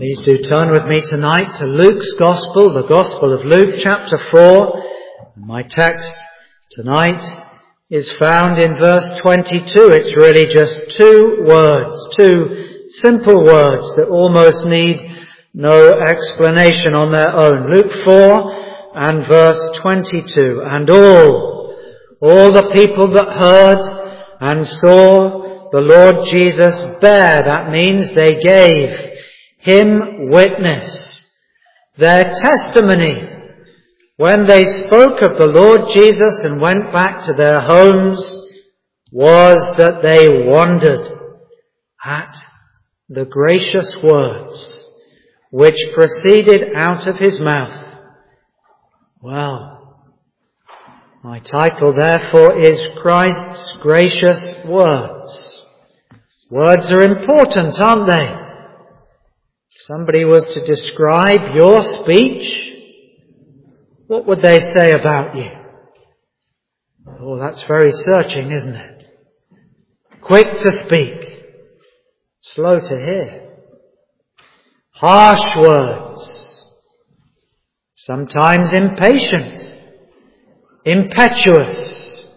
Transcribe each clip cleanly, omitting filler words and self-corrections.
Please do turn with me tonight to Luke's Gospel, the Gospel of Luke, chapter 4. My text tonight is found in verse 22. It's really just two simple words that almost need no explanation on their own. Luke 4 and verse 22. And all the people that heard and saw the Lord Jesus bear, that means they gave Him witness. Their testimony when they spoke of the Lord Jesus and went back to their homes was that they wondered at the gracious words which proceeded out of His mouth. Well, my title therefore is Christ's Gracious Words. Words are important, aren't they? If somebody was to describe your speech, what would they say about you? Oh, that's very searching, isn't it? Quick to speak, slow to hear. Harsh words, sometimes impatient, impetuous.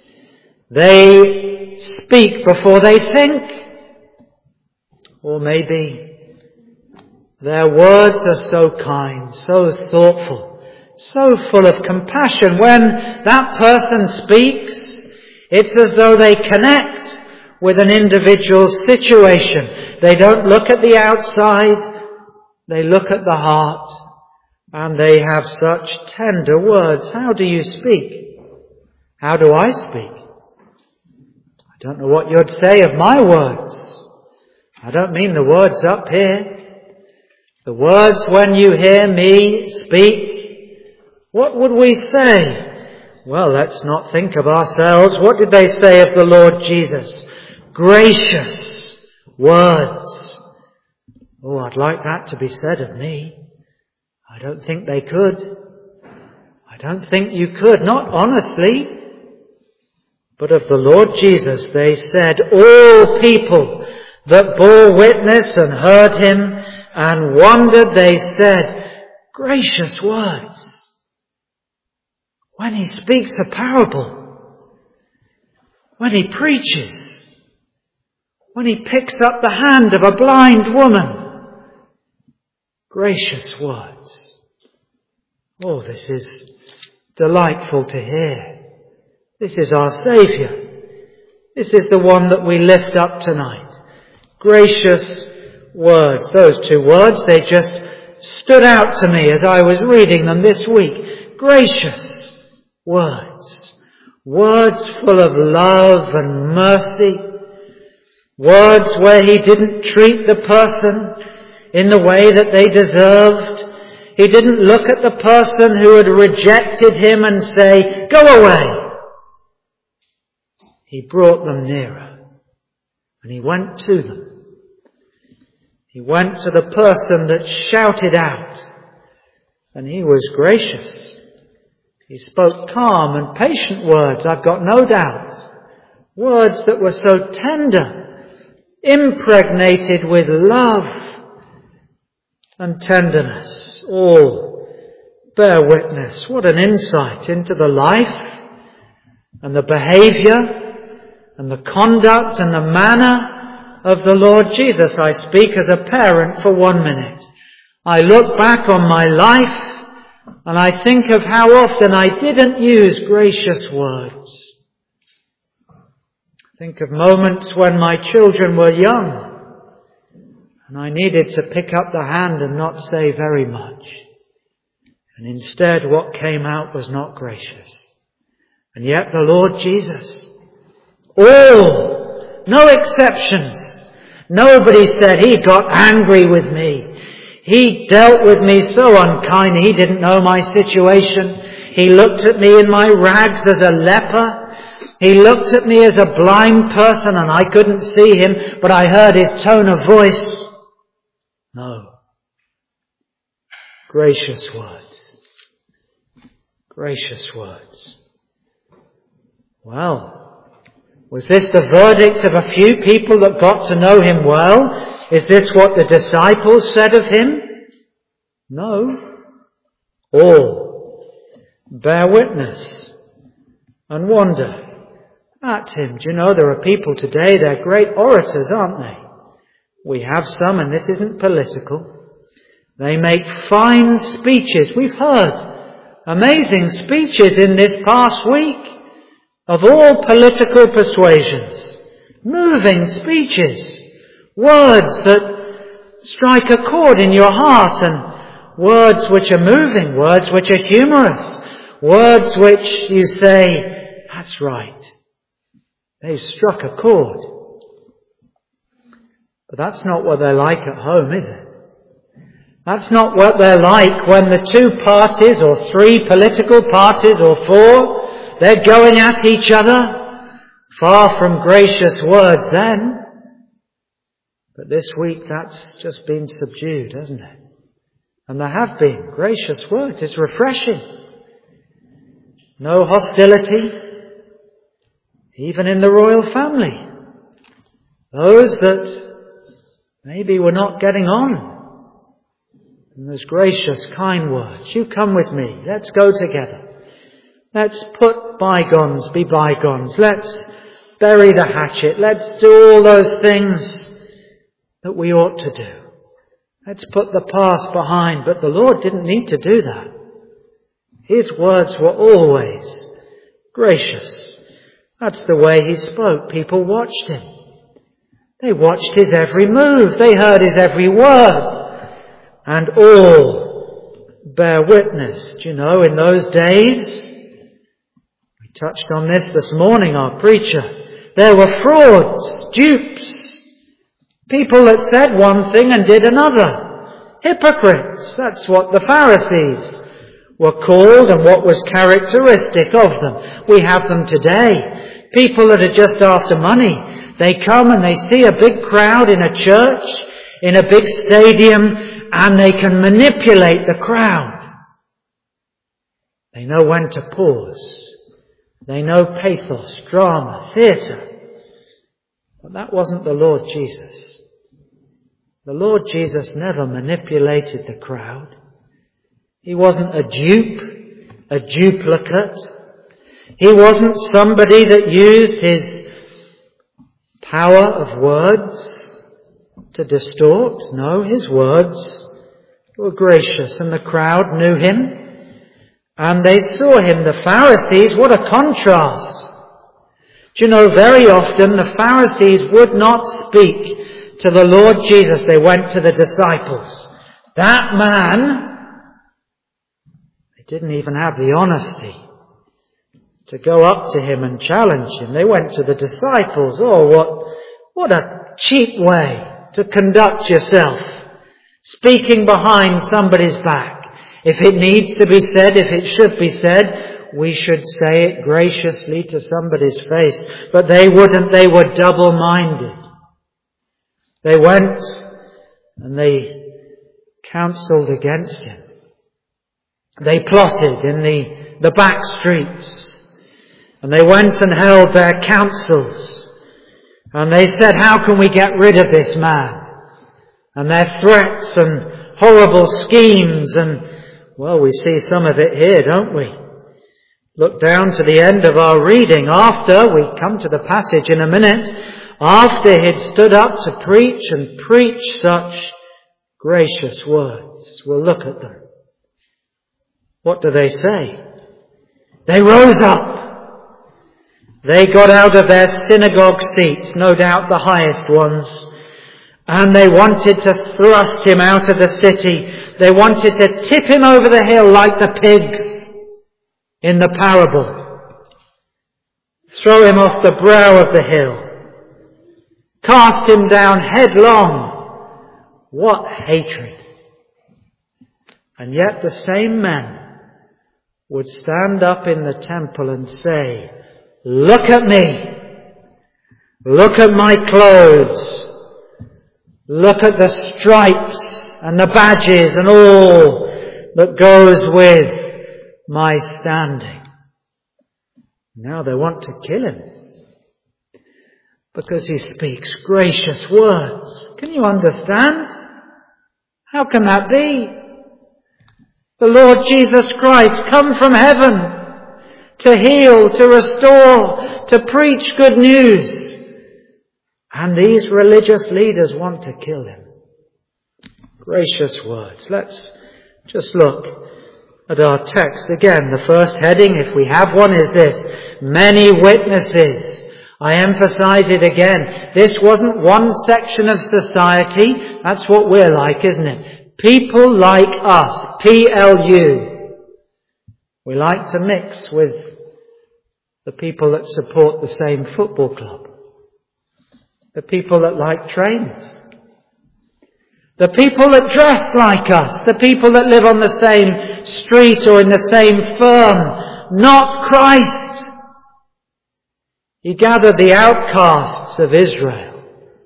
They speak before they think. Or maybe their words are so kind, so thoughtful, so full of compassion. When that person speaks, it's as though they connect with an individual's situation. They don't look at the outside, they look at the heart, and they have such tender words. How do you speak? How do I speak? I don't know what you'd say of my words. I don't mean the words up here. The words when you hear me speak, what would we say? Well, let's not think of ourselves. What did they say of the Lord Jesus? Gracious words. Oh, I'd like that to be said of me. I don't think they could. I don't think you could, not honestly. But of the Lord Jesus they said, all people that bore witness and heard Him and wondered, they said, gracious words. When He speaks a parable, when He preaches, when He picks up the hand of a blind woman, gracious words. Oh, this is delightful to hear. This is our Saviour. This is the one that we lift up tonight. Gracious words. Those two words, they just stood out to me as I was reading them this week. Gracious words. Words full of love and mercy. Words where He didn't treat the person in the way that they deserved. He didn't look at the person who had rejected Him and say, go away. He brought them nearer and He went to them. He went to the person that shouted out, and He was gracious. He spoke calm and patient words, I've got no doubt. Words that were so tender, impregnated with love and tenderness. All bear witness. What an insight into the life and the behaviour and the conduct and the manner of the Lord Jesus. I speak as a parent for 1 minute. I look back on my life and I think of how often I didn't use gracious words. Think of moments when my children were young and I needed to pick up the hand and not say very much. And instead what came out was not gracious. And yet the Lord Jesus, all, no exceptions. Nobody said He got angry with me. He dealt with me so unkindly. He didn't know my situation. He looked at me in my rags as a leper. He looked at me as a blind person and I couldn't see Him, but I heard His tone of voice. No. Gracious words. Gracious words. Well, Was this the verdict of a few people that got to know him well? Is this what the disciples said of him? No. All bear witness and wonder at him. Do you know, there are people today, they're great orators, aren't they? We have some, and this isn't political. They make fine speeches. We've heard amazing speeches in this past week of all political persuasions. Moving speeches. Words that strike a chord in your heart, and words which are moving, words which are humorous, words which you say, that's right. They've struck a chord. But that's not what they're like at home, is it? That's not what they're like when the two parties or three political parties or four, they're going at each other. Far from gracious words then. But this week that's just been subdued, hasn't it? And there have been gracious words. It's refreshing. No hostility, even in the royal family. Those that maybe were not getting on. And there's gracious, kind words. You come with me. Let's go together. Let's put bygones be bygones. Let's bury the hatchet. Let's do all those things that we ought to do. Let's put the past behind. But the Lord didn't need to do that. His words were always gracious. That's the way he spoke. People watched him. They watched his every move. They heard his every word. And all bear witness. Do you know, in those days, we touched on this morning, our preacher, there were frauds, dupes, people that said one thing and did another. Hypocrites. That's what the Pharisees were called and what was characteristic of them. We have them today. People that are just after money. They come and they see a big crowd in a church, in a big stadium, and they can manipulate the crowd. They know when to pause. They know pathos, drama, theatre. But that wasn't the Lord Jesus. The Lord Jesus never manipulated the crowd. He wasn't a dupe, a duplicate. He wasn't somebody that used his power of words to distort. No, his words were gracious, and the crowd knew him, and they saw him. The Pharisees, what a contrast. Do you know, very often the Pharisees would not speak to the Lord Jesus. They went to the disciples. That man, they didn't even have the honesty to go up to him and challenge him. They went to the disciples. Oh, what a cheap way to conduct yourself. Speaking behind somebody's back. If it needs to be said, if it should be said, we should say it graciously to somebody's face. But they wouldn't. They were double-minded. They went and they counselled against him. They plotted in the back streets. And they went and held their councils. And they said, how can we get rid of this man? And their threats and horrible schemes, and, well, we see some of it here, don't we? Look down to the end of our reading. After, we come to the passage in a minute, after he'd stood up to preach and preach such gracious words. We'll look at them. What do they say? They rose up. They got out of their synagogue seats, no doubt the highest ones, and they wanted to thrust him out of the city. They wanted to tip him over the hill like the pigs in the parable. Throw him off the brow of the hill. Cast him down headlong. What hatred. And yet the same men would stand up in the temple and say, look at me. Look at my clothes. Look at the stripes and the badges and all that goes with my standing. Now they want to kill him. Because he speaks gracious words. Can you understand? How can that be? The Lord Jesus Christ come from heaven to heal, to restore, to preach good news. And these religious leaders want to kill him. Gracious words. Let's just look at our text again. The first heading, if we have one, is this: many witnesses. I emphasize it again. This wasn't one section of society. That's what we're like, isn't it? People like us. PLU. We like to mix with the people that support the same football club. The people that like trains. The people that dress like us. The people that live on the same street or in the same firm. Not Christ. He gathered the outcasts of Israel.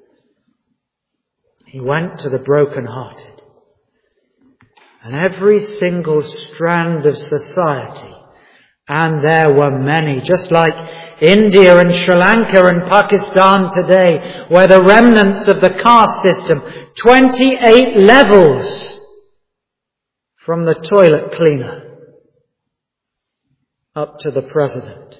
He went to the brokenhearted. And every single strand of society, and there were many, just like India and Sri Lanka and Pakistan today, where the remnants of the caste system, 28 levels from the toilet cleaner up to the president.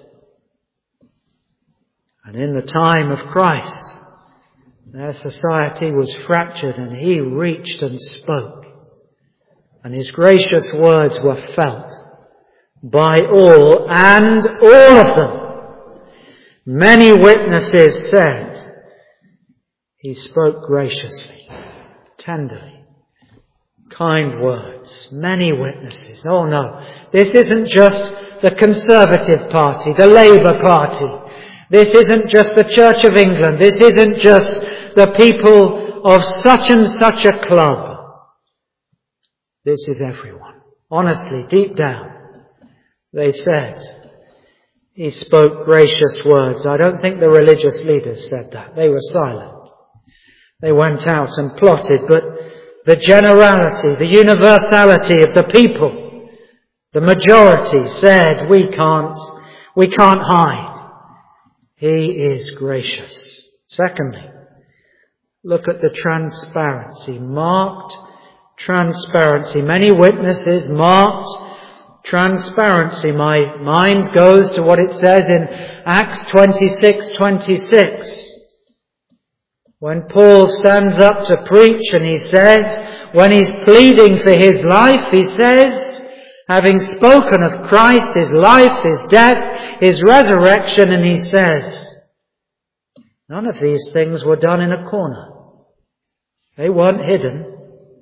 And in the time of Christ, their society was fractured, and he reached and spoke. And his gracious words were felt by all, and all of them. Many witnesses said he spoke graciously, tenderly, kind words. Many witnesses. Oh no, this isn't just the Conservative Party, the Labour Party. This isn't just the Church of England. This isn't just the people of such and such a club. This is everyone. Honestly, deep down, they said he spoke gracious words. I don't think the religious leaders said that. They were silent. They went out and plotted, but the generality, the universality of the people, the majority said, we can't hide. He is gracious. Secondly, look at the transparency. Marked transparency. Many witnesses, marked transparency. My mind goes to what it says in Acts 26:26. When Paul stands up to preach and he says, when he's pleading for his life, he says, having spoken of Christ, his life, his death, his resurrection, and he says, none of these things were done in a corner. They weren't hidden.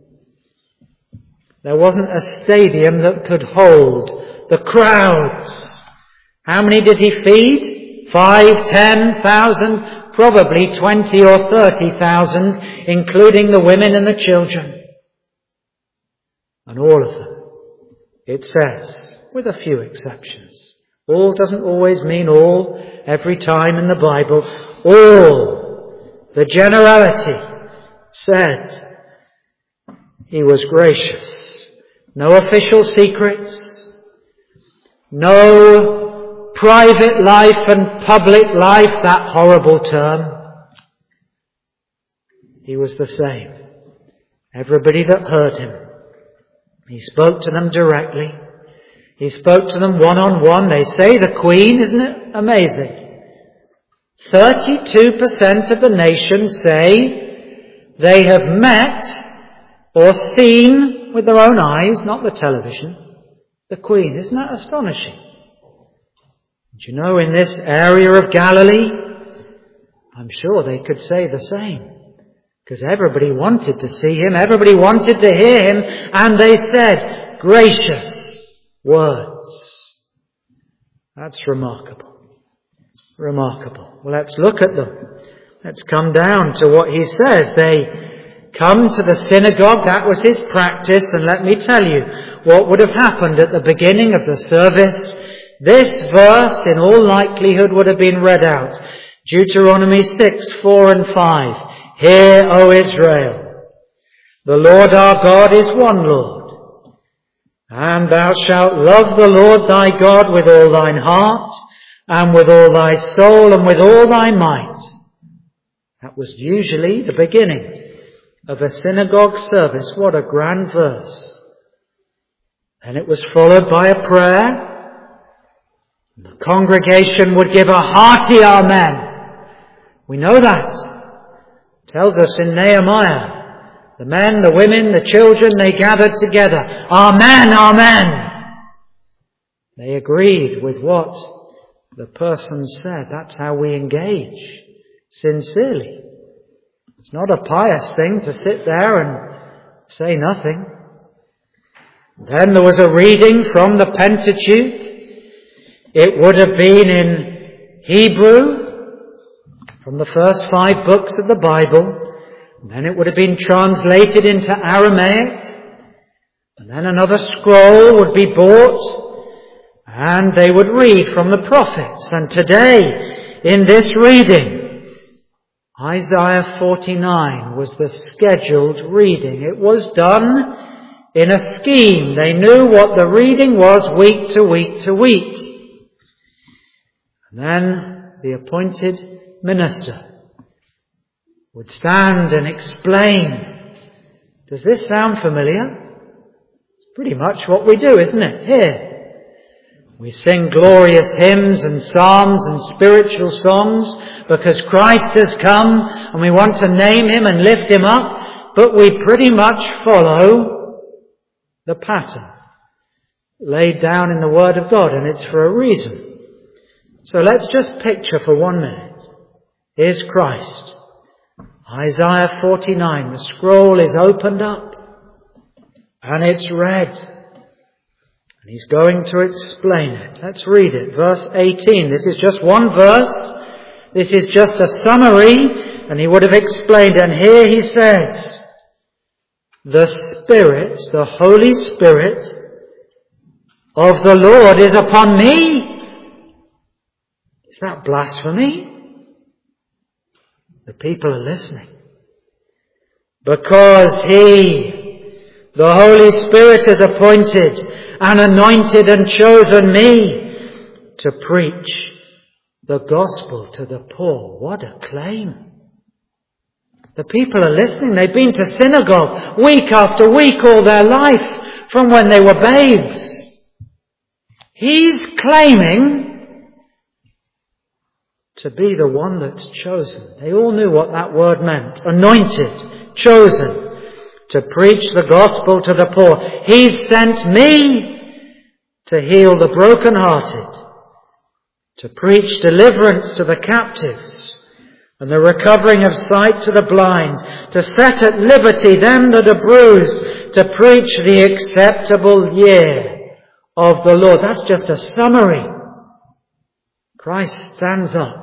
There wasn't a stadium that could hold the crowds. How many did he feed? 5, 10,000, probably 20 or 30,000, including the women and the children. And all of them, it says, with a few exceptions. All doesn't always mean all, every time in the Bible. All, the generality, said he was gracious. No official secrets. No private life and public life, that horrible term. He was the same. Everybody that heard him, he spoke to them directly. He spoke to them one-on-one. They say the Queen, isn't it amazing? 32% of the nation say they have met or seen with their own eyes, not the television, the Queen. Isn't that astonishing? Do you know, in this area of Galilee, I'm sure they could say the same. Because everybody wanted to see him, everybody wanted to hear him, and they said gracious words. That's remarkable. Remarkable. Well, let's look at them. Let's come down to what he says. They come to the synagogue, that was his practice, and let me tell you what would have happened at the beginning of the service. This verse, in all likelihood, would have been read out. Deuteronomy 6, 4 and 5. Hear, O Israel, the Lord our God is one Lord, and thou shalt love the Lord thy God with all thine heart, and with all thy soul, and with all thy might. That was usually the beginning of a synagogue service. What a grand verse. And it was followed by a prayer. The congregation would give a hearty amen. We know that. It tells us in Nehemiah. The men, the women, the children, they gathered together. Amen, amen. They agreed with what the person said. That's how we engage sincerely. It's not a pious thing to sit there and say nothing. Then there was a reading from the Pentateuch. It would have been in Hebrew, from the first 5 books of the Bible. And then it would have been translated into Aramaic. And then another scroll would be bought. And they would read from the prophets. And today, in this reading, Isaiah 49 was the scheduled reading. It was done in a scheme. They knew what the reading was week to week to week. And then the appointed minister would stand and explain. Does this sound familiar? It's pretty much what we do, isn't it? Here. We sing glorious hymns and psalms and spiritual songs because Christ has come and we want to name Him and lift Him up, but we pretty much follow the pattern laid down in the Word of God, and it's for a reason. So let's just picture for 1 minute. Here's Christ. Isaiah 49, the scroll is opened up and it's read. And He's going to explain it. Let's read it. Verse 18. This is just one verse. This is just a summary, and He would have explained. And here He says, the Spirit, the Holy Spirit of the Lord is upon me. Is that blasphemy? The people are listening. Because He, the Holy Spirit, has appointed and anointed and chosen me to preach the gospel to the poor. What a claim. The people are listening. They've been to synagogue week after week all their life from when they were babes. He's claiming to be the one that's chosen. They all knew what that word meant. Anointed, chosen, to preach the gospel to the poor. He's sent me to heal the brokenhearted, to preach deliverance to the captives, and the recovering of sight to the blind, to set at liberty them that are bruised, to preach the acceptable year of the Lord. That's just a summary. Christ stands up.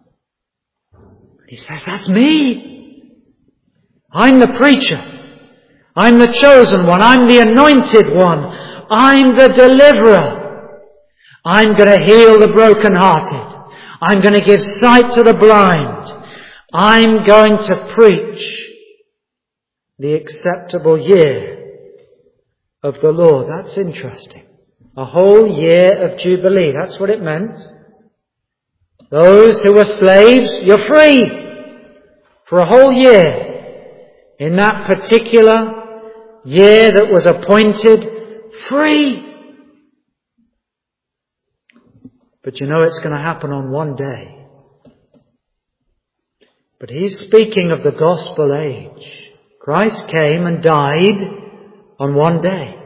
He says, that's me. I'm the preacher. I'm the chosen one. I'm the anointed one. I'm the deliverer. I'm going to heal the brokenhearted. I'm going to give sight to the blind. I'm going to preach the acceptable year of the Lord. That's interesting. A whole year of Jubilee. That's what it meant. Those who were slaves, you're free for a whole year. In that particular year that was appointed, free. But you know it's going to happen on one day. But He's speaking of the gospel age. Christ came and died on one day.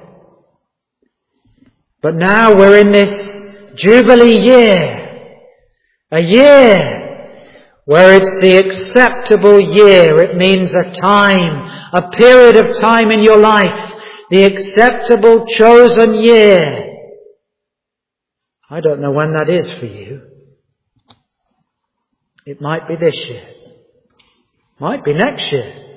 But now we're in this Jubilee year. A year where it's the acceptable year. It means a time, a period of time in your life. The acceptable chosen year. I don't know when that is for you. It might be this year. Might be next year.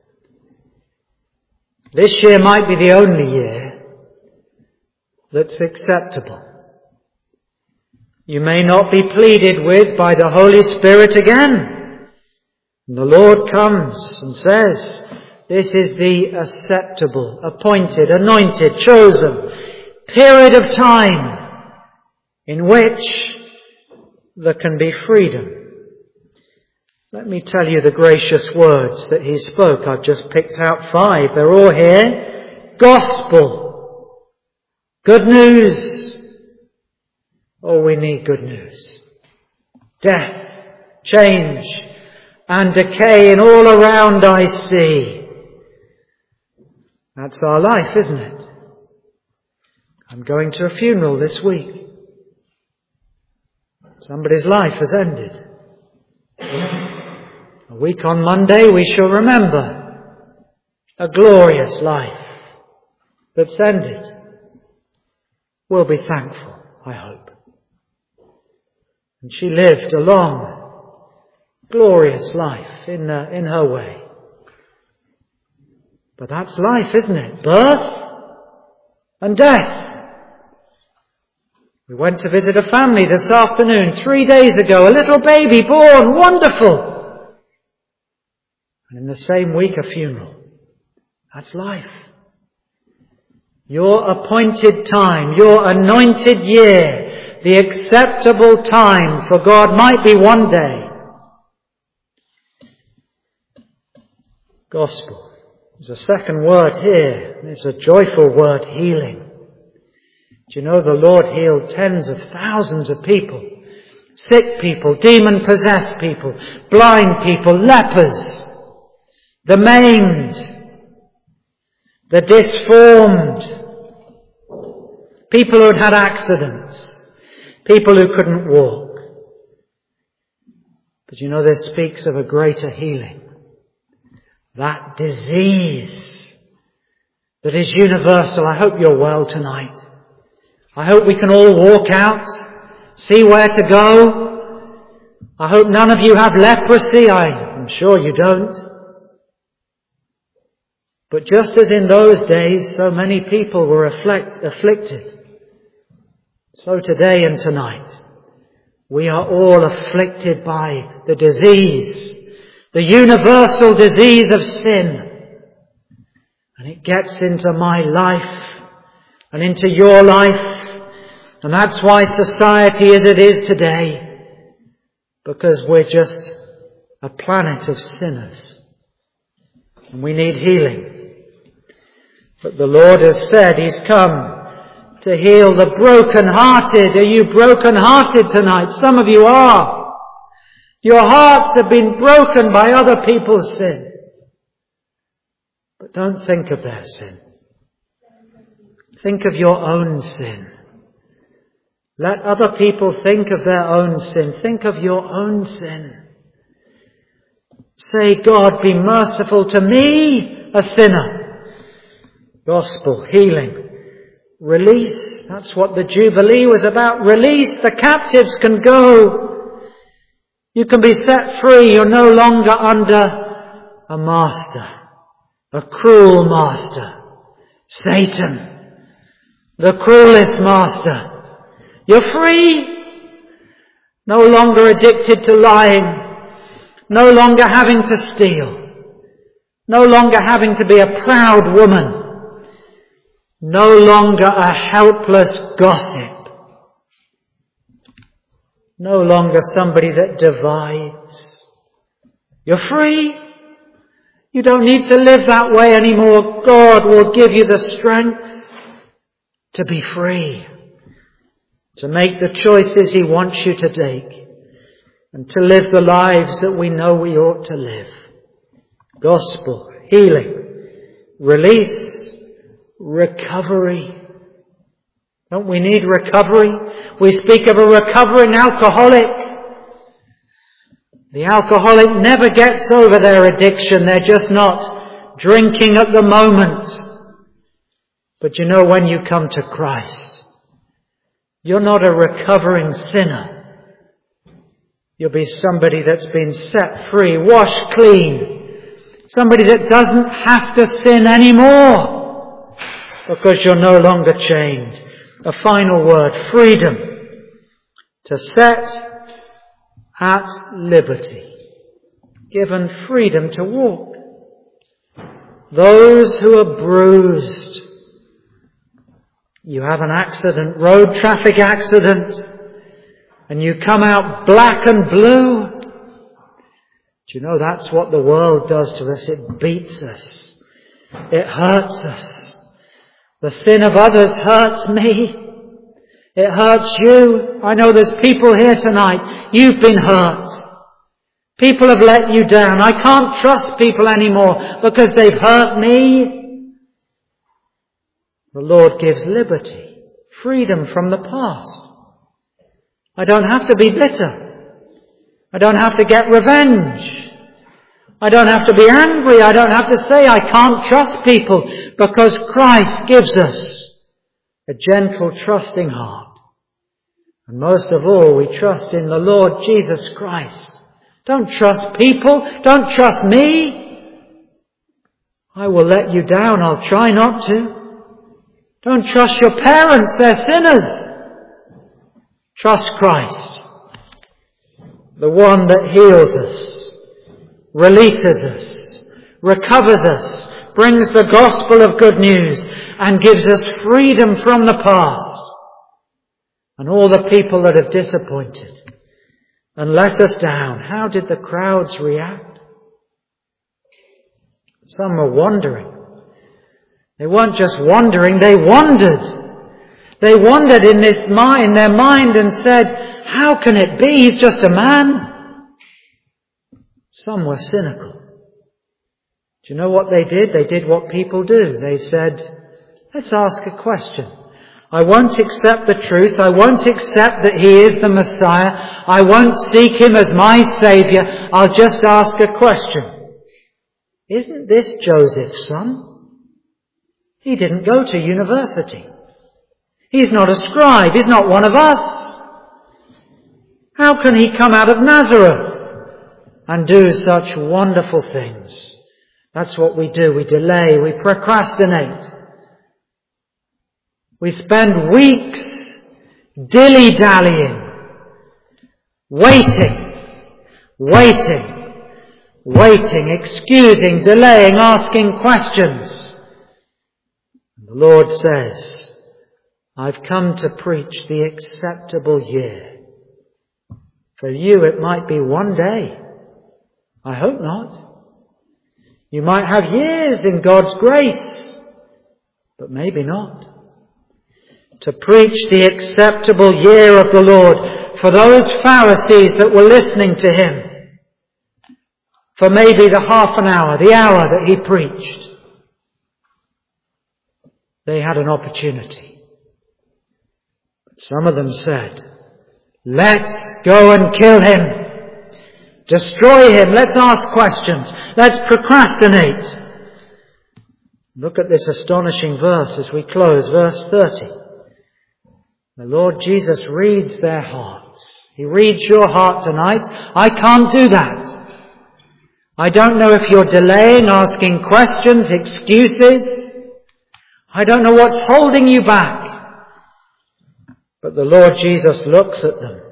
This year might be the only year that's acceptable. You may not be pleaded with by the Holy Spirit again. And the Lord comes and says, this is the acceptable, appointed, anointed, chosen period of time in which there can be freedom. Let me tell you the gracious words that he spoke. I've just picked out 5. They're all here. Gospel. Good news. Oh, we need good news. Death, change, and decay, and all around I see. That's our life, isn't it? I'm going to a funeral this week. Somebody's life has ended. A week on Monday we shall remember a glorious life that's ended. We'll be thankful, I hope. And she lived a long, glorious life in her way. But that's life, isn't it? Birth and death. We went to visit a family this afternoon, 3 days ago, a little baby born, wonderful. And in the same week, a funeral. That's life. Your appointed time, your anointed year, the acceptable time for God might be one day. Gospel. There's a second word here. It's a joyful word, healing. Do you know the Lord healed tens of thousands of people? Sick people, demon-possessed people, blind people, lepers, the maimed, the disformed, people who had had accidents, people who couldn't walk. But you know this speaks of a greater healing. That disease that is universal. I hope you're well tonight. I hope we can all walk out, see where to go. I hope none of you have leprosy. I'm sure you don't. But just as in those days so many people were afflicted, so today and tonight we are all afflicted by the disease, the universal disease of sin. And it gets into my life and into your life. And that's why society as it is today. Because we're just a planet of sinners. And we need healing. But the Lord has said He's come to heal the broken-hearted. Are you broken-hearted tonight? Some of you are. Your hearts have been broken by other people's sin. But don't think of their sin. Think of your own sin. Let other people think of their own sin. Think of your own sin. Say, God, be merciful to me, a sinner. Gospel, healing, release. That's what the Jubilee was about. Release. The captives can go. You can be set free. You're no longer under a master, a cruel master, Satan, the cruelest master. You're free. No longer addicted to lying. No longer having to steal. No longer having to be a proud woman. No longer a helpless gossip. No longer somebody that divides. You're free. You don't need to live that way anymore. God will give you the strength to be free. To make the choices He wants you to take. And to live the lives that we know we ought to live. Gospel, healing, release, recovery. Don't we need recovery? We speak of a recovering alcoholic. The alcoholic never gets over their addiction. They're just not drinking at the moment. But you know, when you come to Christ, you're not a recovering sinner. You'll be somebody that's been set free, washed clean. Somebody that doesn't have to sin anymore because you're no longer chained. A final word, freedom. To set at liberty. Given freedom to walk. Those who are bruised. You have an accident, road traffic accident, and you come out black and blue. Do you know that's what the world does to us? It beats us. It hurts us. The sin of others hurts me. It hurts you. I know there's people here tonight. You've been hurt. People have let you down. I can't trust people anymore because they've hurt me. The Lord gives liberty, freedom from the past. I don't have to be bitter. I don't have to get revenge. I don't have to be angry. I don't have to say I can't trust people, because Christ gives us a gentle, trusting heart. And most of all, we trust in the Lord Jesus Christ. Don't trust people. Don't trust me. I will let you down. I'll try not to. Don't trust your parents. They're sinners. Trust Christ, the one that heals us, releases us, recovers us, brings the gospel of good news, and gives us freedom from the past and all the people that have disappointed and let us down. How did the crowds react? Some were wondering. They weren't just wondering, they wondered. They wondered in their mind and said, how can it be? He's just a man. Some were cynical. Do you know what they did? They did what people do. They said, let's ask a question. I won't accept the truth. I won't accept that he is the Messiah. I won't seek him as my Saviour. I'll just ask a question. Isn't this Joseph's son? He didn't go to university. He's not a scribe. He's not one of us. How can he come out of Nazareth and do such wonderful things? That's what we do. We delay. We procrastinate. We spend weeks dilly-dallying, waiting, excusing, delaying, asking questions. And the Lord says, I've come to preach the acceptable year. For you it might be one day. I hope not. You might have years in God's grace, but maybe not. To preach the acceptable year of the Lord for those Pharisees that were listening to him, for maybe the half an hour, the hour that he preached. They had an opportunity. Some of them said, let's go and kill him. Destroy him. Let's ask questions. Let's procrastinate. Look at this astonishing verse as we close, verse 30. The Lord Jesus reads their hearts. He reads your heart tonight. I can't do that. I don't know if you're delaying, asking questions, excuses. I don't know what's holding you back. But the Lord Jesus looks at them.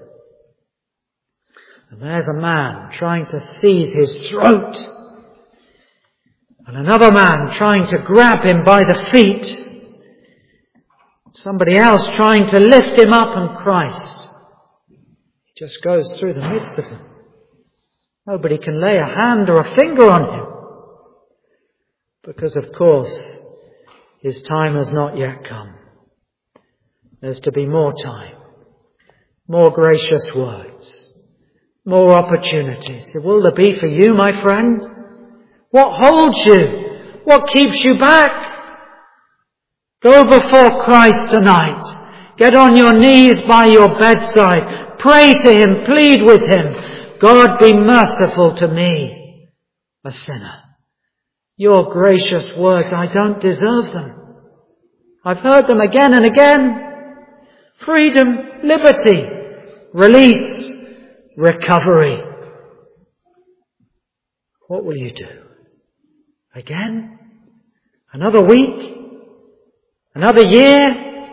And there's a man trying to seize his throat. And another man trying to grab him by the feet. Somebody else trying to lift him up, and Christ, he just goes through the midst of them. Nobody can lay a hand or a finger on him. Because of course, his time has not yet come. There's to be more time, more gracious words, more opportunities. Will there be for you, my friend? What holds you? What keeps you back? Go before Christ tonight. Get on your knees by your bedside. Pray to him. Plead with him. God, be merciful to me, a sinner. Your gracious words, I don't deserve them. I've heard them again and again. Freedom, liberty, release, recovery. What will you do? Again? Another week? Another year?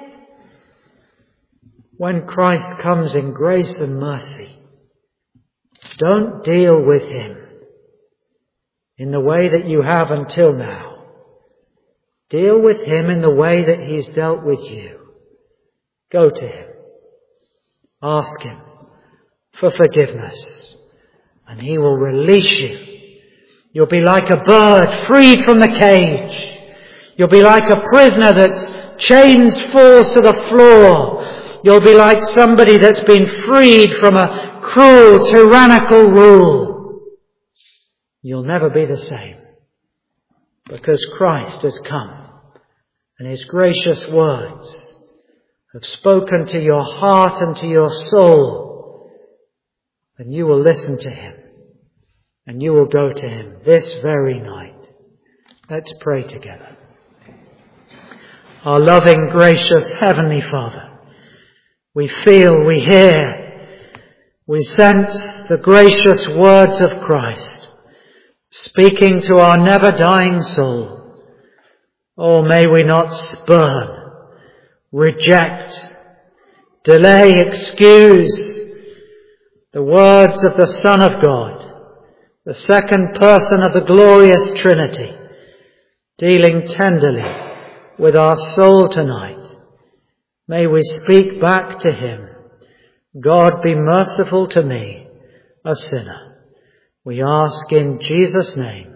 When Christ comes in grace and mercy, don't deal with him in the way that you have until now. Deal with him in the way that he's dealt with you. Go to him. Ask him for forgiveness. and He will release you. You'll be like a bird freed from the cage. You'll be like a prisoner that's chains falls to the floor. You'll be like somebody that's been freed from a cruel, tyrannical rule. You'll never be the same, because Christ has come and His gracious words have spoken to your heart and to your soul, and you will listen to Him and you will go to Him this very night. Let's pray together. Our loving, gracious Heavenly Father, we feel, we hear, we sense the gracious words of Christ speaking to our never-dying soul. Oh, may we not spurn, reject, delay, excuse the words of the Son of God, the second person of the glorious Trinity, dealing tenderly with our soul tonight. May we speak back to Him, God, be merciful to me, a sinner. We ask in Jesus' name.